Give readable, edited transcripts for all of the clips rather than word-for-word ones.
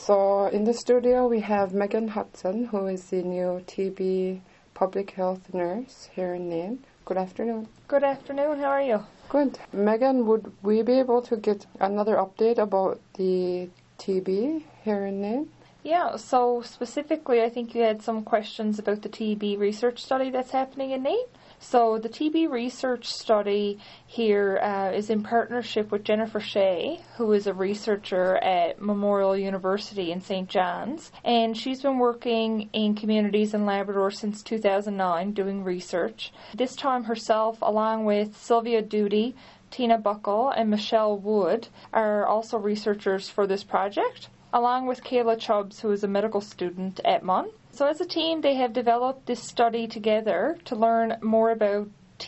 So in the studio we have Megan Hudson, who is the new TB public health nurse here in Nain. Good afternoon. Good afternoon, how are you? Good. Megan, would we be able to get another update about the TB here in Nain? Yeah, so specifically I think you had some questions about the TB research study that's happening in Nain. So the TB research study here is in partnership with Jennifer Shea, who is a researcher at Memorial University in St. John's. And she's been working in communities in Labrador since 2009 doing research. This time herself, along with Sylvia Doody, Tina Buckle and Michelle Wood, are also researchers for this project, along with Kayla Chubbs, who is a medical student at MUN. So as a team, they have developed this study together to learn more about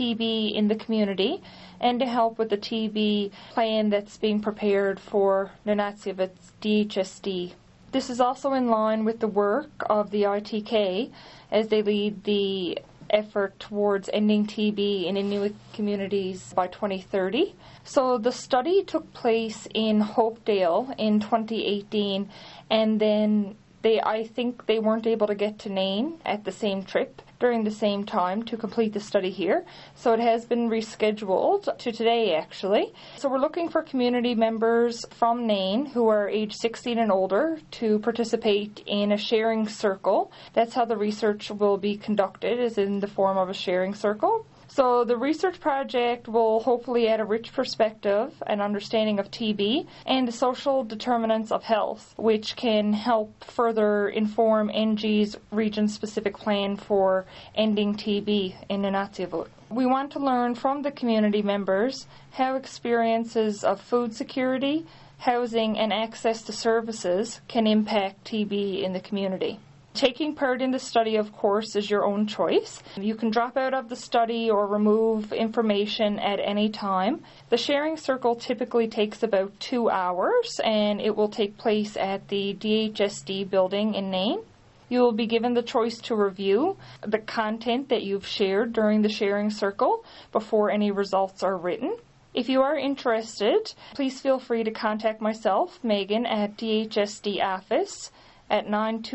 TB in the community and to help with the TB plan that's being prepared for Nunatsiavut's DHSD. This is also in line with the work of the ITK as they lead the effort towards ending TB in Inuit communities by 2030. So the study took place in Hopedale in 2018, and then I think they weren't able to get to Nain at the same trip during the same time to complete the study here. So it has been rescheduled to today, actually. So we're looking for community members from Nain who are age 16 and older to participate in a sharing circle. That's how the research will be conducted, is in the form of a sharing circle. So the research project will hopefully add a rich perspective and understanding of TB and the social determinants of health, which can help further inform NG's region-specific plan for ending TB in Nunatsiavut. We want to learn from the community members how experiences of food security, housing and access to services can impact TB in the community. Taking part in the study, of course, is your own choice. You can drop out of the study or remove information at any time. The sharing circle typically takes about 2 hours, and it will take place at the DHSD building in Nain. You will be given the choice to review the content that you've shared during the sharing circle before any results are written. If you are interested, please feel free to contact myself, Megan, at DHSD office at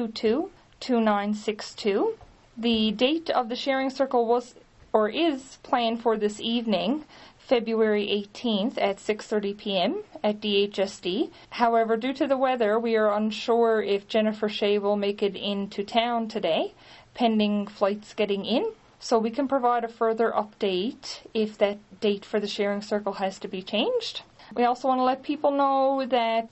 922-2962. The date of the sharing circle is planned for this evening, February 18th at 6:30 p.m. at DHSD. However, due to the weather, we are unsure if Jennifer Shea will make it into town today, pending flights getting in. So we can provide a further update if that date for the sharing circle has to be changed. We also want to let people know that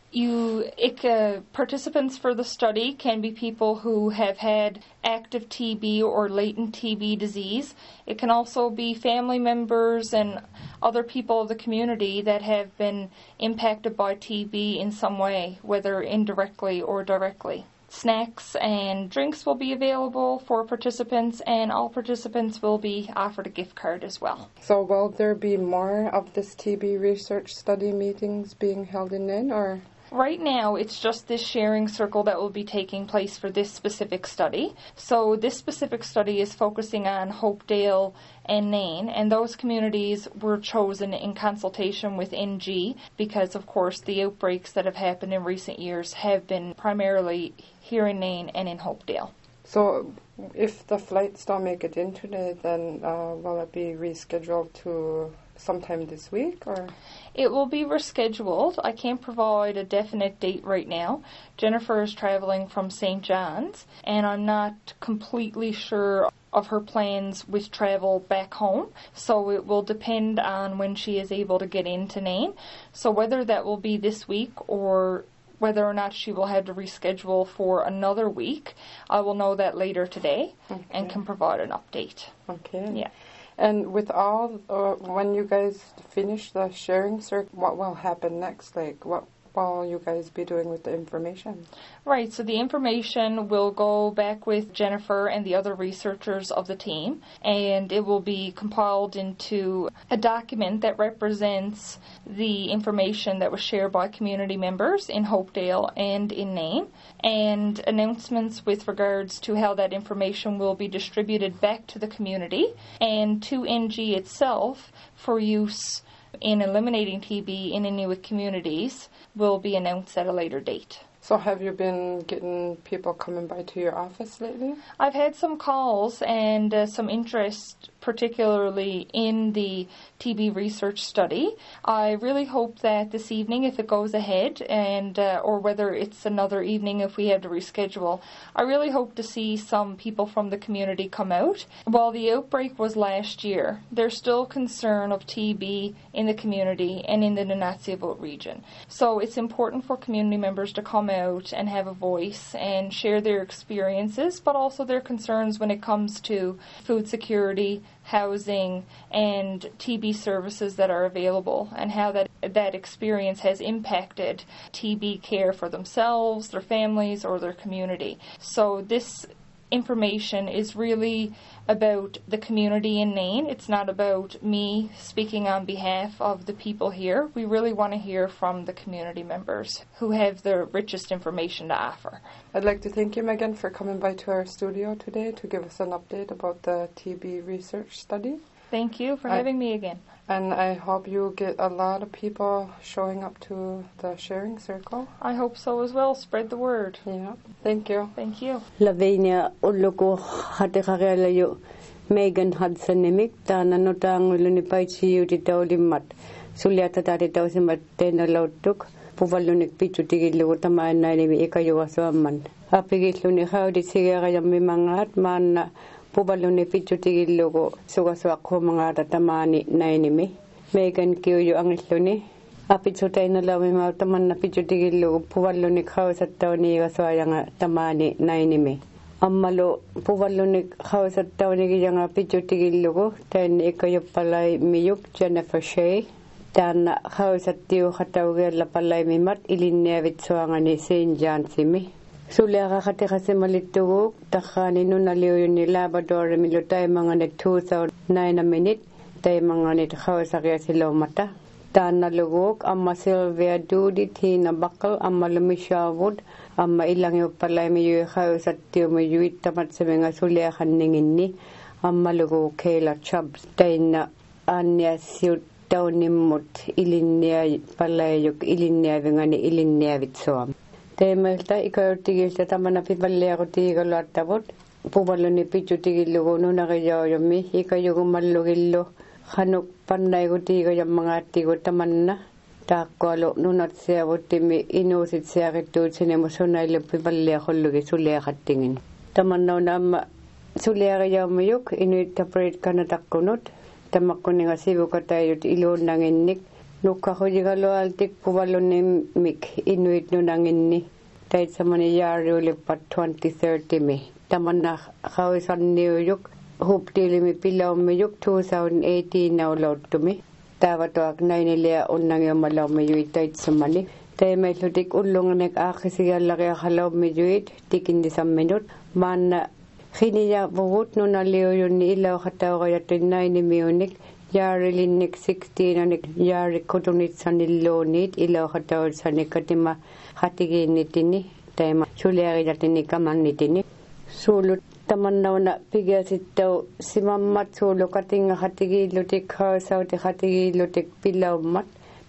participants for the study can be people who have had active TB or latent TB disease. It can also be family members and other people of the community that have been impacted by TB in some way, whether indirectly or directly. Snacks and drinks will be available for participants, and all participants will be offered a gift card as well. So will there be more of this TB research study meetings being held in Nain, or? Right now, it's just this sharing circle that will be taking place for this specific study. So this specific study is focusing on Hopedale and Nain, and those communities were chosen in consultation with NG because, of course, the outbreaks that have happened in recent years have been primarily here in Nain and in Hopedale. So if the flights don't make it in today, then will it be rescheduled to sometime this week, or? It will be rescheduled. I can't provide a definite date right now. Jennifer is traveling from St. John's, and I'm not completely sure of her plans with travel back home, so it will depend on when she is able to get into Nain. So whether that will be this week or whether or not she will have to reschedule for another week, I will know that later today and can provide an update. Okay. Yeah. And with all, when you guys finish the sharing circle, what will happen next? Like, what will you guys be doing with the information? Right, so the information will go back with Jennifer and the other researchers of the team, and it will be compiled into a document that represents the information that was shared by community members in Hopedale and in Nain, and announcements with regards to how that information will be distributed back to the community and to NG itself for use in eliminating TB in Inuit communities will be announced at a later date. So have you been getting people coming by to your office lately? I've had some calls and some interest, particularly in the TB research study. I really hope that this evening, if it goes ahead, and or whether it's another evening if we have to reschedule, I really hope to see some people from the community come out. While the outbreak was last year, there's still concern of TB in the community and in the Nunatsiavut region. So it's important for community members to come out and have a voice and share their experiences, but also their concerns when it comes to food security, housing, and TB services that are available, and how that experience has impacted TB care for themselves, their families, or their community. So this information is really about the community in Nain. It's not about me speaking on behalf of the people here. We really want to hear from the community members who have the richest information to offer. I'd like to thank you, Megan, for coming by to our studio today to give us an update about the TB research study. Thank you for having me again. And I hope you get a lot of people showing up to the sharing circle. I hope so as well. Spread the word. Yeah. Thank you. Thank you. Lavinia ulluku hatikarialayu Megan Hudson nimik tana notangulu ni paichi titaulimmat suliata tati tausimat tenalautuk puvalunik pichu tigilu tamaana ni ikayuwaswaman apigiluni haudi sigayammi mangat manna pubaluni pichu tigilu sugaswakho mangata tamani nainimi Megan kiuyu angilluni apichu tainalawi mautamanna pichu tigilu pubaluni khawsattawni gaswayanga tamani nainimi Ammalo puvalunik khawsattawni yanga pichu tigilu tan ikayuppalai miyuk Jennifer Shea Tana khawsattiu khatawgella palai mimat ilinneavitsuangani St. Johnsimi Sulega khatikhasimalittugu takhani nunaliuyuni Labrador milutai mangane 2009 minute tai mangane khawsagiasilomata Tana luguk amma Sylvia Doody Tina Buckle amma Lumisha Wood amma ilangiyuppalai miyu khawsattiu miyuit tamatsemenga suleakhanninginni amma lugu Kayla Chubbs taina Anya Siut Taunimmut ilinnia palayuk ilinnia vingani ilinnia vitsoam. Teemeltä ikäytigiltä tamana pipalleaqutiigaluattavut puvaluni pichutigilugu nunaqijaujomi ikayugumallugillu khanuk pannaigutiigajammangaattigu tamanna taakkualu nunatsiavuttimi inuusitsiaqittuutsinemu sunailu pipalleaqullugi suleaqattingin. Tamannauna amma suleaqijaumayuk inuittaparit kanataqkunut Tamakkuninga sivukatayut iluunanginnik nukkahujigaloaltik puvalunimik inuit nunanginni taitsamani yaariulippat 2030mi tamanna khawisanniuyuk huptilimi pilaummiyuk 2018 naulauttumi taavatuak nainilia unnangiumalaummiyuit taitsamani taimaillutik ullunganek aakhisigallaqiaqalaummiyuit tikinnisamminut maanna Khiniya vugut nunaliuyunni ilau khatawqayattinnaini miunik yaarilinnik 16 anik yaari kutunitsanilluunit ilau khatawatsanikkatima khatigiinnitini taima suliaqitatini kamannitini suulut tamannauna pigiasittau simammat suulu katinga khatigiillutik khawsauti khatigiillutik pilaummat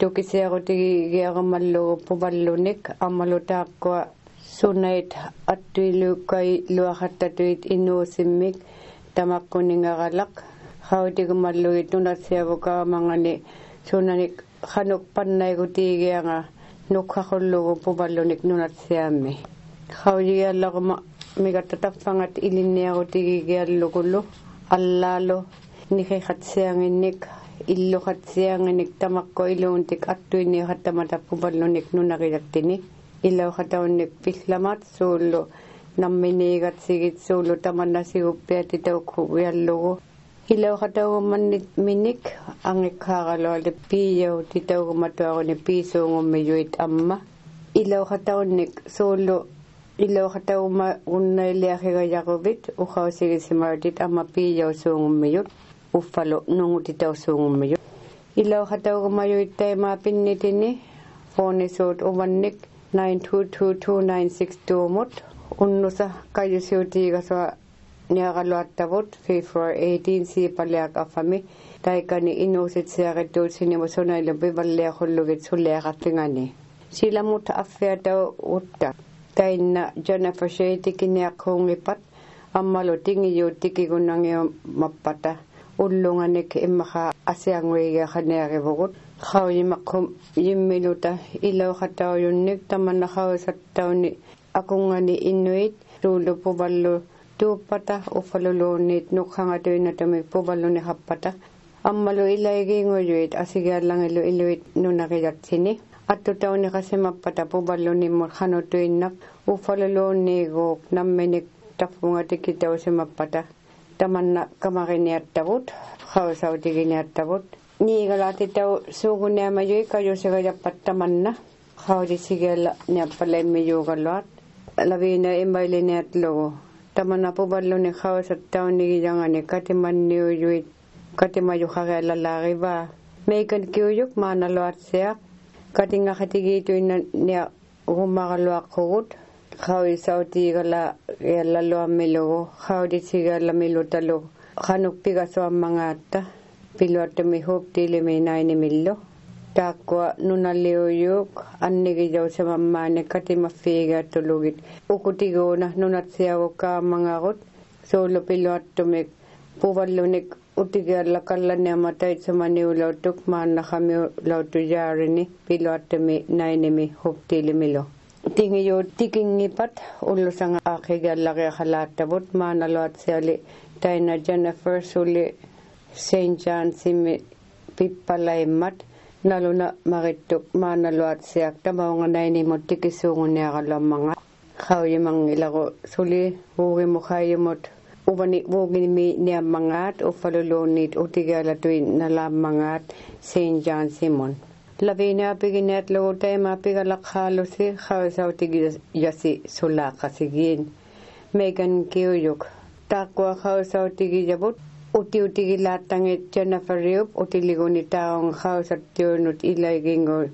tukisiaqutigiarumallu puvallunik ammalutaaqqua Sunait attuilukai luaqattatuit inuusimmik tamakkuningaralaq hautigumalluit nunatsiavukaamangani sunanik khanuk pannaigutiigianga nukkaqullugu puvallunik nunatsiaammi haujiallaquma migattappangat ilinniaqutigigiallukullu allaalu niqiqatsianginnik illuqatsianginnik tamakko iluuntik attuinniqattamata puvallunik nunaqilattini Ilau khatawnik pislamat suulu namminiigatsigit suulu tamannasigupiati taukuviallugu Ilau khatawumannit minik angikhaaqalualde piyau titaukumatuaquni piisuungummiyuit amma Ilau khatawnik suulu Ilau khatawuma unnailiaqigayaquvit uqausigisimartit amma piyau suungummiyut uffalu nungutitausuungummiyut Ilau khatawumayuit taimapinnitini foonisuut umannik 9222962 mut unnusa kayusiutiigasua niaqaluattavut February 18 siipaliaq affami taikani inuusitsiaqittuut sinimusunailu pivalliaqhullugit suliaqattingani silamut affiatau utta taina Jennifer Shea tikiniak hungipat ammalo tingiyo tikigunangyo mapata ullunganik imaka asiangwega khanere vogut khawi makhum yimmiluta ilaw khatawunnik tamanna khawsattawni akungani Inuit tulu puballu tupata ufalulunit nukhangatoyna tami puballu happata ammalo ilaigi ngoyuit asigalangilu iluit nunakiyatsini attutawni kasimappata puballuni murkhanutuinnak ufalulunigo nammenik tafungatikitawsimappata tamanna kamariniattavut khawsautiginiattavut niigalatitaw suuguneamayui kayusigayappat tamanna khawdisigela niappalaimiyugaluat lavina imbailiniatlugu tamanna puballuni khawsattawnigiangani katimanniuyuit katimayuhagelalariva meikan kiuyuk maanaluatsiaq katingakhatigituina nia gumagaluaqqugut khawsautigala yalaluammilugu khawdisigala khanukpigasuammangaatta piluattami huptilimi nainimillu taakwa nunaliuyuk annigijausamammaani katimaffiigaatulugit ukutiguuna nunatsiagukaammangagut suulu piluattumik puvallunik utigiallakallaniamataitsamaniulautuk maannahamiulautuyarini piluattami nainimi huptilimilu tingiyu tikingipat ullusanga akhigallaqiakhalaattavut maanaluatsiali taina Jennifer suli St. John simi pippalaimmat naluna marittuk maanaluatsiak tamaunganainimut tikisuunguniaqaluammanga khawyimangilagu suli vuugimukhayumut uvani vuugimi niammangaat uffaluluunniit utigialatuin nalaammangaat St. John simon lavina piginiatlugu taima pigalaqhaalusi khawsautigiyasi sulaaqasigiin Megan Kiuyuk taakwa khawsautigiyavut utigilaatangit Jennifer Riup utiliguni taong khawsattiunut ilaigingo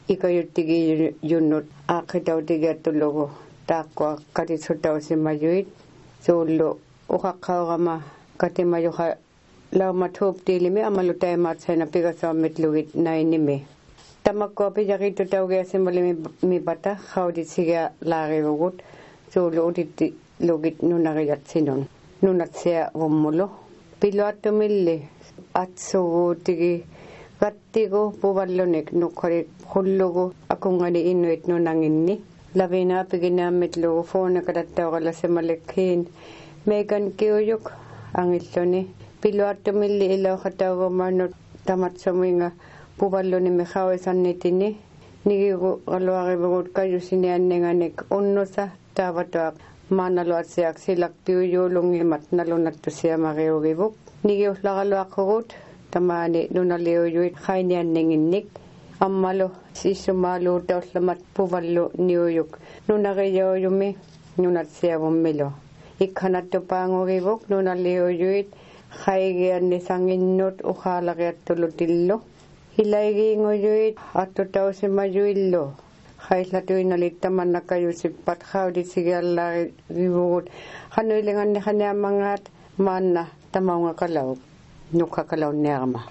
ikayuttigiyunnut aakhitautigiatulugu taakwa katisutausimayuit suullu uqaqqaugama katimayuha laumathuuptilimi amalutaimaatsaina pigasaumitlugit nainimi tamakko pijakitutaugiasimmalimi mipata khawdisigia laarivugut suullu utittilugit nunariyatsinun nunatsia vummulu piluattumilli atsuguutigi gattigu puvallunik nukharit hullugu akungani Inuit nunanginni lavina piginaammitlugu foonakadattauqalasimmalekhiin Megan Kiuyuk angilluni piluattumilli ilauqataugumarnut tamatsamuinga puvalluni mikhawissannitini nigigu qaluarivugut kayusinianninganik unnusa taavatuaq maanaluatsiaq silakpiuyuulungimat nalunattusiamariugivuk nigiullaqaluaqqugut tamaani nunaliuyuit qainianninginnik ammalu sissumaaluutaullamat puvallu niuyuk nunariyauyumi nunatsiavummilu ikhanattupaangugivuk nunaliuyuit qaigiannisanginnut uqaalaqiattulutillu hilaigiinguyuit attutausimayuillu khailatuinalit tamannakayusippat khawdisigiallarivugut khanuilinganni khaniammangaat maanna tamaungaqalau nukkaqalaunniarama